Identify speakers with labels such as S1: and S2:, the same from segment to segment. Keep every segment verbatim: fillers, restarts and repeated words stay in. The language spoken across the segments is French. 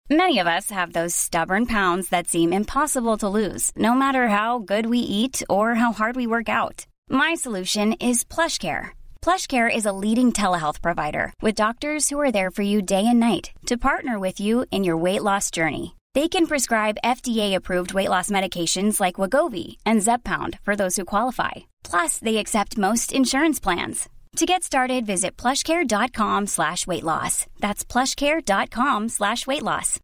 S1: Many of us have those stubborn pounds that seem impossible to lose, no matter how good we eat or how hard we work out. My solution is PlushCare. PlushCare is a leading telehealth provider with doctors who are there for you day and night to partner with you in your weight loss journey. They can prescribe F D A-approved weight loss medications like Wegovy and Zepbound for those who qualify. Plus, they accept most insurance plans. To get started, visit plushcare.com slash weight loss. That's plushcare.com slash weight loss.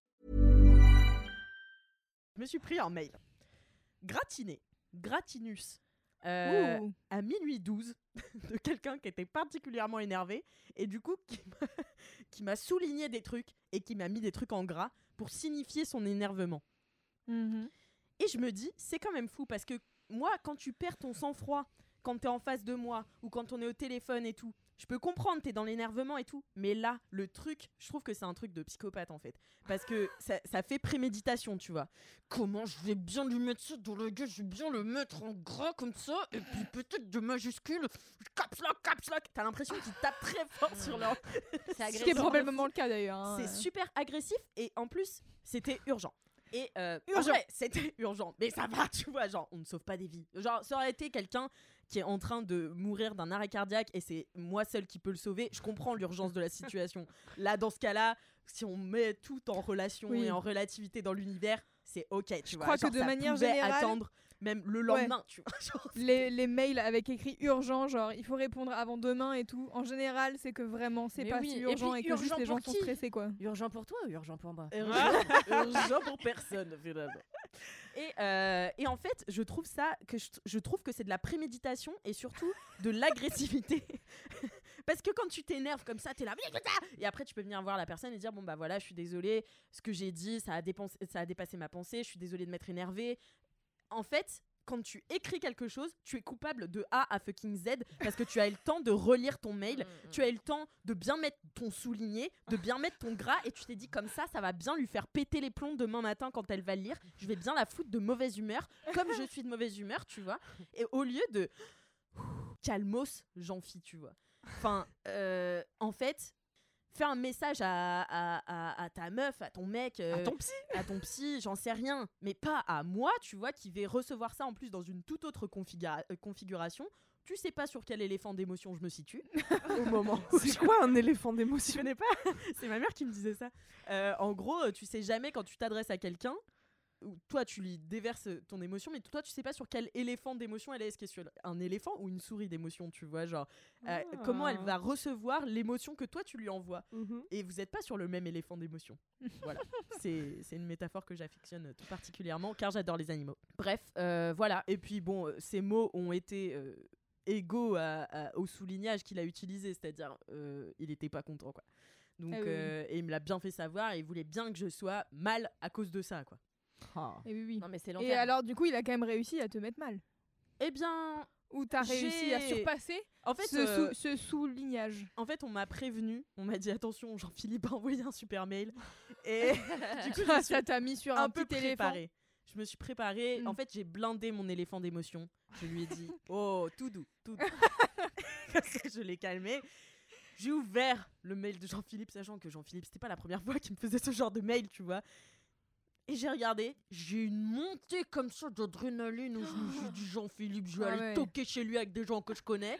S2: Je me suis pris un mail. Gratiné, gratinus, euh, à minuit douze, de quelqu'un qui était particulièrement énervé et du coup qui m'a, qui m'a souligné des trucs et qui m'a mis des trucs en gras pour signifier son énervement. Mmh. Et je me dis, c'est quand même fou parce que moi, quand tu perds ton sang-froid, quand t'es en face de moi ou quand on est au téléphone et tout, je peux comprendre, t'es dans l'énervement et tout, mais là, le truc, je trouve que c'est un truc de psychopathe en fait, parce que ça, ça fait préméditation, tu vois. Comment je vais bien lui mettre ça dans le gueule, je vais bien le mettre en gras comme ça, et puis peut-être de majuscule, caps lock, caps lock. T'as l'impression qu'il tape très fort sur leur...
S3: C'est agressif. Ce qui est probablement le cas d'ailleurs. Hein.
S2: C'est super agressif et en plus, c'était urgent. Et euh, urgent, vrai, c'était urgent, mais ça va, tu vois, genre on ne sauve pas des vies. Genre ça aurait été quelqu'un qui est en train de mourir d'un arrêt cardiaque et c'est moi seul qui peux le sauver. Je comprends l'urgence de la situation. Là, dans ce cas-là, si on met tout en relation oui. et en relativité dans l'univers, c'est ok, tu
S3: Je
S2: vois.
S3: crois
S2: genre,
S3: que de
S2: ça
S3: manière
S2: pouvait
S3: générale,
S2: attendre même le lendemain,
S3: ouais.
S2: tu vois. Genre,
S3: les, les mails avec écrit urgent, genre il faut répondre avant demain et tout. En général, c'est que vraiment c'est mais pas oui. si urgent et, puis, et que juste les gens sont stressés quoi.
S4: Urgent pour toi ou urgent pour moi?
S2: Urgent, urgent pour personne finalement. Et, euh, et en fait, je trouve ça que je, je trouve que c'est de la préméditation et surtout de l'agressivité. Parce que quand tu t'énerves comme ça, t'es là, et après tu peux venir voir la personne et dire bon bah voilà, je suis désolée, ce que j'ai dit, ça a, dépensé, ça a dépassé ma pensée, je suis désolée de m'être énervée. En fait, quand tu écris quelque chose, tu es coupable de A à fucking Z parce que tu as eu le temps de relire ton mail, mmh, tu as eu le temps de bien mettre ton souligné, de bien mettre ton gras et tu t'es dit comme ça, ça va bien lui faire péter les plombs demain matin quand elle va le lire. Je vais bien la foutre de mauvaise humeur comme je suis de mauvaise humeur, tu vois. Et au lieu de calmos, Jean-Phi, tu vois. Enfin, euh, en fait... Fais un message à, à, à, à ta meuf, à ton mec, euh,
S3: à ton psy,
S2: à ton psy, j'en sais rien, mais pas à moi, tu vois, qui vais recevoir ça en plus dans une toute autre configura- euh, configuration. Tu sais pas sur quel éléphant d'émotion je me situe au moment.
S5: C'est quoi un éléphant d'émotion?
S2: Je connais pas. C'est ma mère qui me disait ça. Euh, en gros, tu sais jamais quand tu t'adresses à quelqu'un. Toi tu lui déverses ton émotion mais toi tu sais pas sur quel éléphant d'émotion elle est, est-ce que sur un éléphant ou une souris d'émotion, tu vois, genre euh, ah. comment elle va recevoir l'émotion que toi tu lui envoies mm-hmm. et vous êtes pas sur le même éléphant d'émotion. Voilà, c'est, c'est une métaphore que j'affectionne tout particulièrement car j'adore les animaux. Bref, euh, voilà, et puis bon, ces mots ont été euh, égaux à, à, au soulignage qu'il a utilisé, c'est-à-dire euh, il était pas content quoi. Donc, ah oui. euh, et il me l'a bien fait savoir et il voulait bien que je sois mal à cause de ça quoi.
S3: Oh. Et oui, oui.
S4: Non, mais c'est
S3: et alors du coup il a quand même réussi à te mettre mal.
S2: Eh bien
S3: ou t'as
S2: j'ai...
S3: réussi à surpasser en fait, ce, euh... sou- ce soulignage.
S2: En fait on m'a prévenu, on m'a dit attention Jean-Philippe a envoyé un super mail et du coup je
S3: ça t'a mis sur un, un peu petit
S2: préparé.
S3: éléphant.
S2: Je me suis préparée, mm. en fait j'ai blindé mon éléphant d'émotion. Je lui ai dit oh tout doux, tout doux. Je l'ai calmé. J'ai ouvert le mail de Jean-Philippe sachant que Jean-Philippe c'était pas la première fois qu'il me faisait ce genre de mail, tu vois. Et j'ai regardé, j'ai une montée comme ça d'adrénaline où je me suis dit Jean-Philippe, je vais ah aller ouais. toquer chez lui avec des gens que je connais.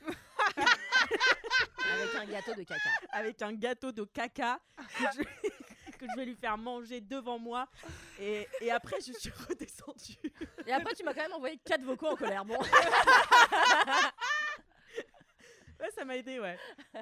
S4: Avec un gâteau de caca.
S2: Avec un gâteau de caca que je, que je vais lui faire manger devant moi. Et, et après, je suis redescendue.
S4: Et après, tu m'as quand même envoyé quatre vocaux en colère. Bon.
S2: Ouais, ça m'a aidé, ouais.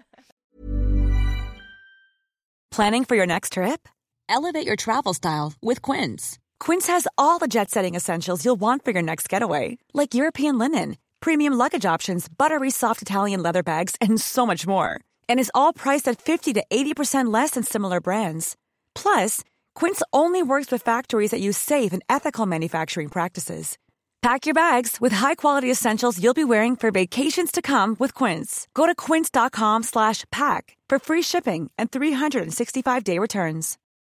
S6: Planning for your next trip? Elevate your travel style with Quince. Quince has all the jet-setting essentials you'll want for your next getaway, like European linen, premium luggage options, buttery soft Italian leather bags, and so much more. And is all priced at fifty to eighty percent less than similar brands. Plus, Quince only works with factories that use safe and ethical manufacturing practices. Pack your bags with high-quality essentials you'll be wearing for vacations to come with Quince. Go to quince.com slash pack for free shipping and three sixty-five day returns.